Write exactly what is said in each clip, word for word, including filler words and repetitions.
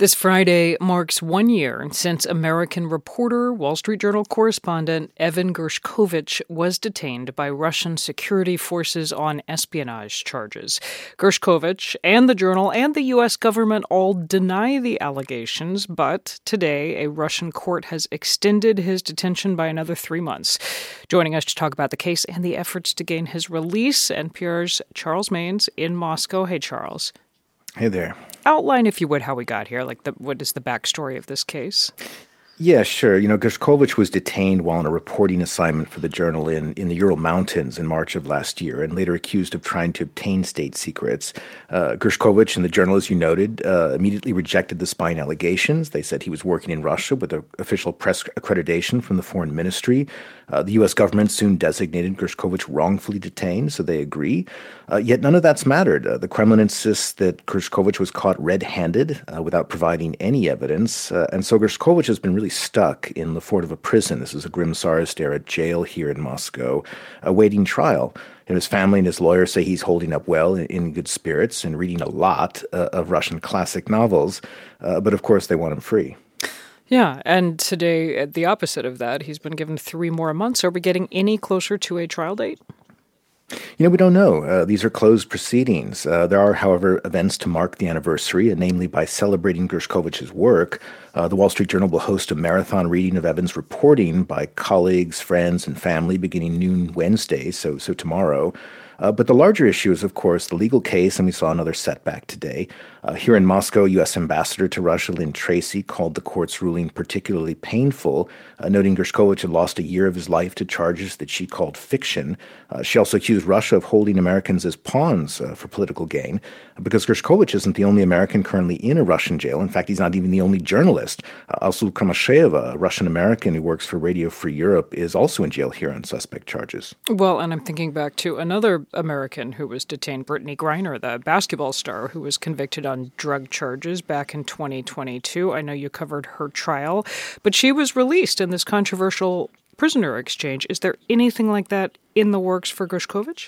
This Friday marks one year since American reporter, Wall Street Journal correspondent Evan Gershkovich was detained by Russian security forces on espionage charges. Gershkovich and the Journal and the U S government all deny the allegations, but today a Russian court has extended his detention by another three months. Joining us to talk about the case and the efforts to gain his release, N P R's Charles Maynes in Moscow. Hey, Charles. Hey there. Outline, if you would, how we got here. Like, the, what is the backstory of this case? Yeah, sure. You know, Gershkovich was detained while on a reporting assignment for the Journal in, in the Ural Mountains in March of last year and later accused of trying to obtain state secrets. Uh, Gershkovich and the Journal, as you noted, uh, immediately rejected the spying allegations. They said he was working in Russia with an official press accreditation from the foreign ministry. Uh, the U S government soon designated Gershkovich wrongfully detained, so they agree. Uh, yet none of that's mattered. Uh, the Kremlin insists that Gershkovich was caught red-handed uh, without providing any evidence. Uh, and so Gershkovich has been really stuck in the fort of a prison. This is a grim Tsarist-era jail here in Moscow, awaiting trial. And his family and his lawyers say he's holding up well, in, in good spirits, and reading a lot uh, of Russian classic novels. Uh, but of course, they want him free. Yeah, and today, the opposite of that, he's been given three more months. Are we getting any closer to a trial date? You know, we don't know. Uh, these are closed proceedings. Uh, there are, however, events to mark the anniversary, and namely by celebrating Gershkovich's work. Uh, the Wall Street Journal will host a marathon reading of Evan's reporting by colleagues, friends, and family beginning noon Wednesday, so so tomorrow. Uh, but the larger issue is, of course, the legal case, and we saw another setback today. Uh, here in Moscow, U S Ambassador to Russia Lynn Tracy called the court's ruling particularly painful, uh, noting Gershkovich had lost a year of his life to charges that she called fiction. Uh, she also accused Russia of holding Americans as pawns uh, for political gain, because Gershkovich isn't the only American currently in a Russian jail. In fact, he's not even the only journalist. Uh, Alsu Kamasheva, a Russian-American who works for Radio Free Europe, is also in jail here on suspect charges. Well, and I'm thinking back to another American who was detained, Brittany Griner, the basketball star who was convicted on drug charges back in twenty twenty-two. I know you covered her trial, but she was released in this controversial prisoner exchange. Is there anything like that in the works for Gershkovich?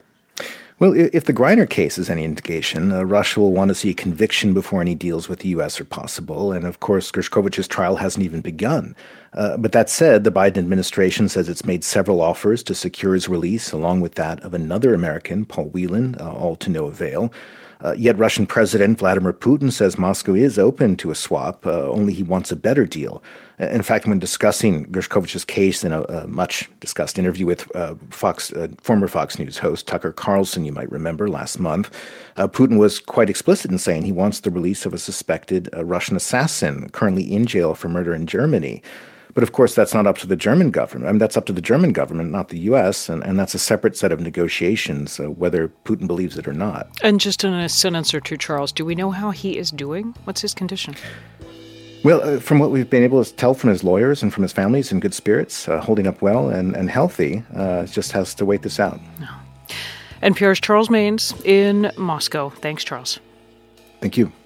Well, if the Griner case is any indication, uh, Russia will want to see a conviction before any deals with the U S are possible. And of course, Gershkovich's trial hasn't even begun. Uh, but that said, the Biden administration says it's made several offers to secure his release, along with that of another American, Paul Whelan, uh, all to no avail. Uh, yet Russian President Vladimir Putin says Moscow is open to a swap, uh, only he wants a better deal. In fact, when discussing Gershkovich's case in a, a much-discussed interview with uh, Fox, uh, former Fox News host Tucker Carlson, you might remember, last month, uh, Putin was quite explicit in saying he wants the release of a suspected uh, Russian assassin currently in jail for murder in Germany. But of course, that's not up to the German government. I mean, that's up to the German government, not the U S, and, and that's a separate set of negotiations, uh, whether Putin believes it or not. And just in a sentence or two, Charles, do we know how he is doing? What's his condition? Well, uh, from what we've been able to tell from his lawyers and from his family, he's in good spirits, uh, holding up well and, and healthy. Uh, just has to wait this out. No. N P R's Charles Maynes in Moscow. Thanks, Charles. Thank you.